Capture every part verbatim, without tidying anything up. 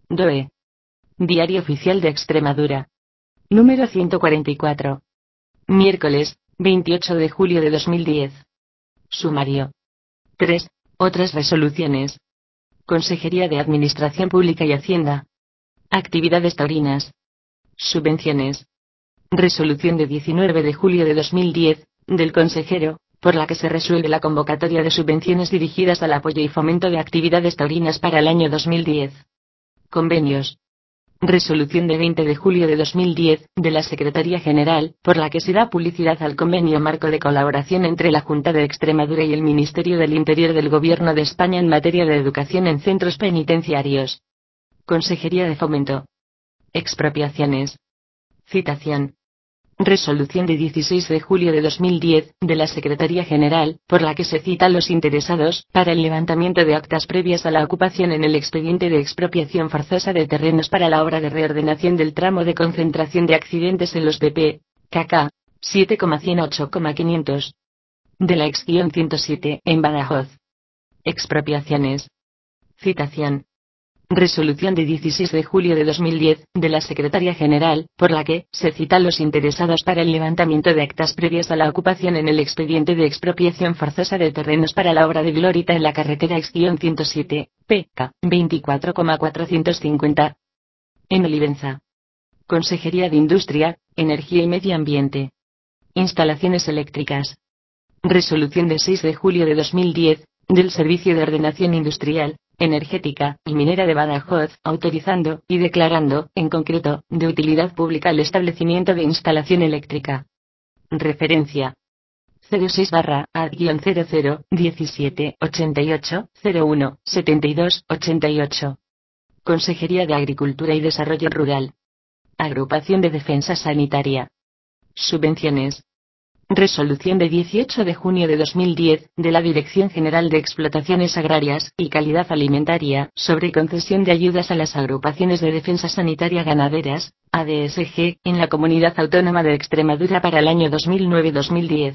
D O E. Diario Oficial de Extremadura. Número ciento cuarenta y cuatro. Miércoles, veintiocho de julio de dos mil diez. Sumario. tres. Otras resoluciones. Consejería de Administración Pública y Hacienda. Actividades taurinas. Subvenciones. Resolución de diecinueve de julio de dos mil diez, del consejero, por la que se resuelve la convocatoria de subvenciones dirigidas al apoyo y fomento de actividades taurinas para el año dos mil diez. Convenios. Resolución de veinte de julio de dos mil diez, de la Secretaría General, por la que se da publicidad al convenio marco de colaboración entre la Junta de Extremadura y el Ministerio del Interior del Gobierno de España en materia de educación en centros penitenciarios. Consejería de Fomento. Expropiaciones. Citación. Resolución de dieciséis de julio de dos mil diez, de la Secretaría General, por la que se cita a los interesados, para el levantamiento de actas previas a la ocupación en el expediente de expropiación forzosa de terrenos para la obra de reordenación del tramo de concentración de accidentes en los P P, K K, siete ciento ocho quinientos. De la ex ciento siete, en Badajoz. Expropiaciones. Citación. Resolución de dieciséis de julio de dos mil diez, de la Secretaría General, por la que se cita a los interesados para el levantamiento de actas previas a la ocupación en el expediente de expropiación forzosa de terrenos para la obra de Glorita en la carretera ex ciento siete, P K, veinticuatro mil cuatrocientos cincuenta. En Olivenza. Consejería de Industria, Energía y Medio Ambiente. Instalaciones eléctricas. Resolución de seis de julio de dos mil diez, del Servicio de Ordenación Industrial, Energética y Minera de Badajoz, autorizando y declarando, en concreto, de utilidad pública el establecimiento de instalación eléctrica. Referencia. cero seis barra A cero cero diecisiete ochenta y ocho cero uno setenta y dos ochenta y ocho. Consejería de Agricultura y Desarrollo Rural. Agrupación de Defensa Sanitaria. Subvenciones. Resolución de dieciocho de junio de dos mil diez, de la Dirección General de Explotaciones Agrarias y Calidad Alimentaria, sobre concesión de ayudas a las agrupaciones de defensa sanitaria ganaderas, A D S G, en la Comunidad Autónoma de Extremadura para el año dos mil nueve dos mil diez.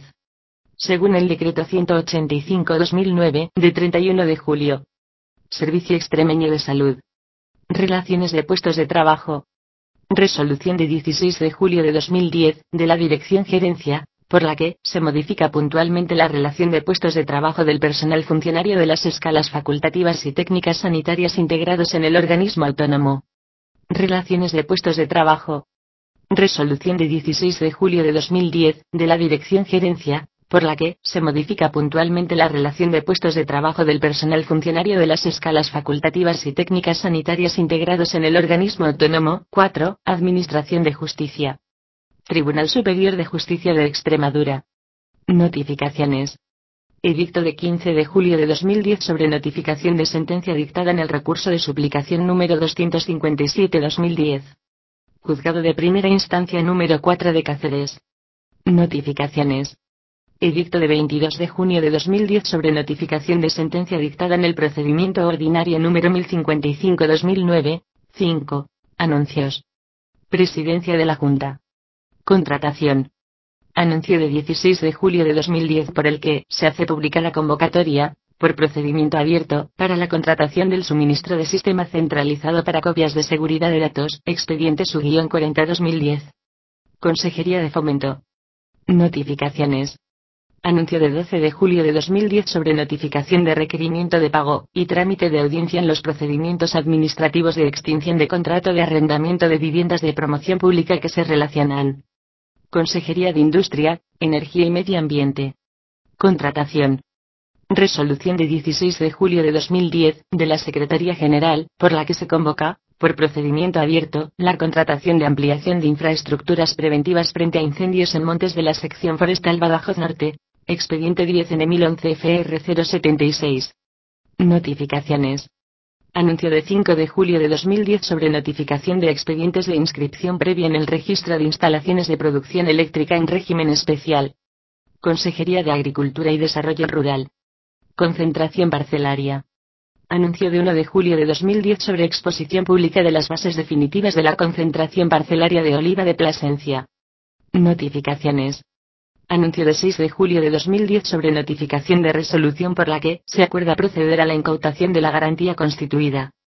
Según el Decreto ciento ochenta y cinco barra dos mil nueve, de treinta y uno de julio. Servicio Extremeño de Salud. Relaciones de puestos de trabajo. Resolución de dieciséis de julio de dos mil diez, de la Dirección Gerencia, por la que se modifica puntualmente la relación de puestos de trabajo del personal funcionario de las escalas facultativas y técnicas sanitarias integrados en el organismo autónomo. Relaciones de puestos de trabajo. Resolución de dieciséis de julio de dos mil diez, de la Dirección Gerencia, por la que se modifica puntualmente la relación de puestos de trabajo del personal funcionario de las escalas facultativas y técnicas sanitarias integrados en el organismo autónomo. cuatro. Administración de Justicia. Tribunal Superior de Justicia de Extremadura. Notificaciones. Edicto de quince de julio de dos mil diez sobre notificación de sentencia dictada en el recurso de suplicación número doscientos cincuenta y siete barra dos mil diez. Juzgado de Primera Instancia número cuatro de Cáceres. Notificaciones. Edicto de veintidós de junio de dos mil diez sobre notificación de sentencia dictada en el procedimiento ordinario número mil cincuenta y cinco barra dos mil nueve. cinco. Anuncios. Presidencia de la Junta. Contratación. Anuncio de dieciséis de julio de dos mil diez por el que se hace pública la convocatoria, por procedimiento abierto, para la contratación del suministro de sistema centralizado para copias de seguridad de datos, expediente su cuarenta barra dos mil diez. Consejería de Fomento. Notificaciones. Anuncio de doce de julio de dos mil diez sobre notificación de requerimiento de pago y trámite de audiencia en los procedimientos administrativos de extinción de contrato de arrendamiento de viviendas de promoción pública que se relacionan. Consejería de Industria, Energía y Medio Ambiente. Contratación. Resolución de dieciséis de julio de dos mil diez, de la Secretaría General, por la que se convoca, por procedimiento abierto, la contratación de ampliación de infraestructuras preventivas frente a incendios en montes de la sección forestal Badajoz Norte, expediente diez N mil once F R cero setenta y seis. Notificaciones. Anuncio de cinco de julio de dos mil diez sobre notificación de expedientes de inscripción previa en el registro de instalaciones de producción eléctrica en régimen especial. Consejería de Agricultura y Desarrollo Rural. Concentración parcelaria. Anuncio de uno de julio de dos mil diez sobre exposición pública de las bases definitivas de la concentración parcelaria de Oliva de Plasencia. Notificaciones. Anuncio de seis de julio de dos mil diez sobre notificación de resolución por la que se acuerda proceder a la incautación de la garantía constituida.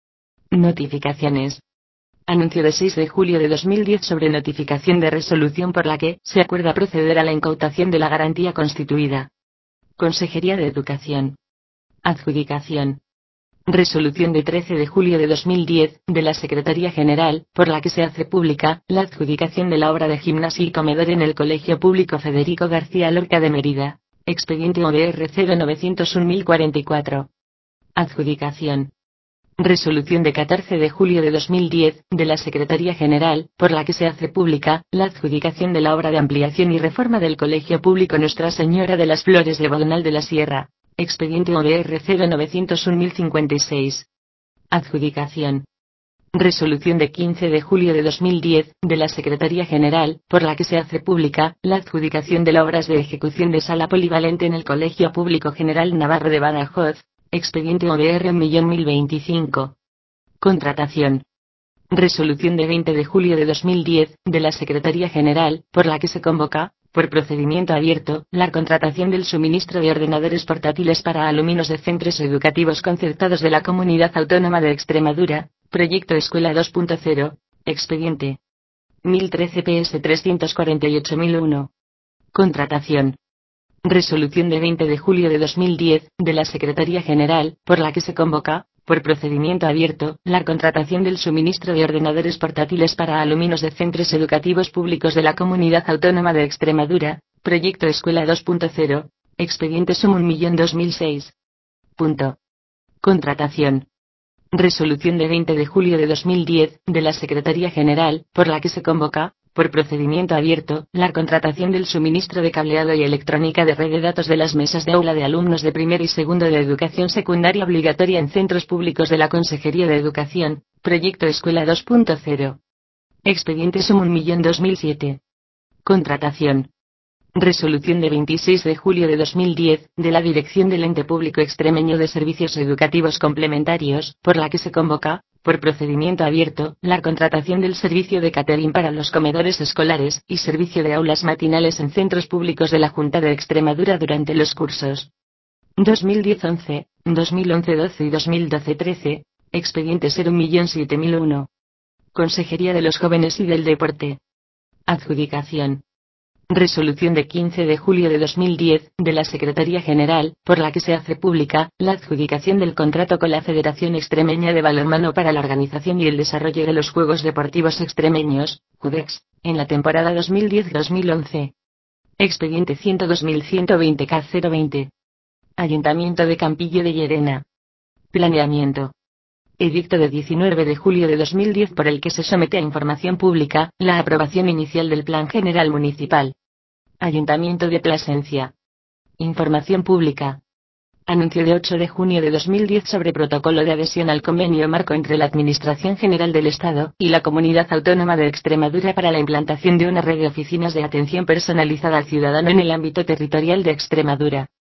Notificaciones. Anuncio de seis de julio de dos mil diez sobre notificación de resolución por la que se acuerda proceder a la incautación de la garantía constituida. Consejería de Educación. Adjudicación. Resolución de trece de julio de dos mil diez, de la Secretaría General, por la que se hace pública la adjudicación de la obra de gimnasio y comedor en el Colegio Público Federico García Lorca de Mérida. Expediente O B R cero novecientos uno mil cuarenta y cuatro. Adjudicación. Resolución de catorce de julio de dos mil diez, de la Secretaría General, por la que se hace pública la adjudicación de la obra de ampliación y reforma del Colegio Público Nuestra Señora de las Flores de Bodonal de la Sierra. Expediente O B R cero novecientos uno mil cincuenta y seis. Adjudicación. Resolución de quince de julio de dos mil diez, de la Secretaría General, por la que se hace pública la adjudicación de las obras de ejecución de sala polivalente en el Colegio Público General Navarro de Badajoz. Expediente O B R un millón mil veinticinco. Contratación. Resolución de veinte de julio de dos mil diez, de la Secretaría General, por la que se convoca, por procedimiento abierto, la contratación del suministro de ordenadores portátiles para alumnos de centros educativos concertados de la Comunidad Autónoma de Extremadura, Proyecto Escuela dos punto cero, expediente mil trece P S trescientos cuarenta y ocho mil uno. Contratación. Resolución de veinte de julio de dos mil diez, de la Secretaría General, por la que se convoca, por procedimiento abierto, la contratación del suministro de ordenadores portátiles para alumnos de centros educativos públicos de la Comunidad Autónoma de Extremadura, Proyecto Escuela dos punto cero, expediente sum un millón dos mil seis. Punto. Contratación. Resolución de veinte de julio de dos mil diez, de la Secretaría General, por la que se convoca, por procedimiento abierto, la contratación del suministro de cableado y electrónica de red de datos de las mesas de aula de alumnos de primero y segundo de educación secundaria obligatoria en centros públicos de la Consejería de Educación, Proyecto Escuela dos punto cero. Expediente sum un millón dos mil siete. Contratación. Resolución de veintiséis de julio de dos mil diez, de la Dirección del Ente Público Extremeño de Servicios Educativos Complementarios, por la que se convoca, por procedimiento abierto, la contratación del servicio de catering para los comedores escolares y servicio de aulas matinales en centros públicos de la Junta de Extremadura durante los cursos dos mil diez once, dos mil once doce y dos mil doce trece, expediente cero un millón siete mil uno. Consejería de los Jóvenes y del Deporte. Adjudicación. Resolución de quince de julio de dos mil diez, de la Secretaría General, por la que se hace pública la adjudicación del contrato con la Federación Extremeña de Balonmano para la organización y el desarrollo de los Juegos Deportivos Extremeños, JUDEX, en la temporada dos mil diez dos mil once. Expediente ciento dos mil ciento veinte K cero veinte. Ayuntamiento de Campillo de Llerena. Planeamiento. Edicto de diecinueve de julio de dos mil diez por el que se somete a información pública la aprobación inicial del Plan General Municipal. Ayuntamiento de Plasencia. Información pública. Anuncio de ocho de junio de dos mil diez sobre protocolo de adhesión al convenio marco entre la Administración General del Estado y la Comunidad Autónoma de Extremadura para la implantación de una red de oficinas de atención personalizada al ciudadano en el ámbito territorial de Extremadura.